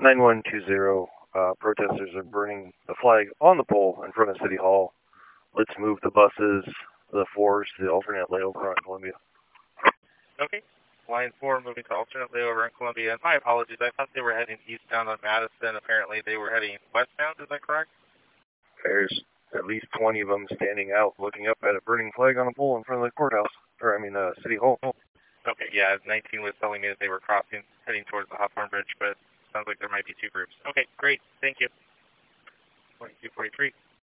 9120, protesters are burning the flag on the pole in front of City Hall. Let's move the buses, the fours, to the alternate layover on Columbia. Okay. Line 4 moving to alternate layover on Columbia. My apologies, I thought they were heading eastbound on Madison. Apparently they were heading westbound, is that correct? There's at least 20 of them standing out looking up at a burning flag on a pole in front of the courthouse, City Hall. Okay, yeah, 19 was telling me that they were crossing, heading towards the Hawthorne Bridge, but sounds like there might be two groups. Okay, great, thank you. 2243.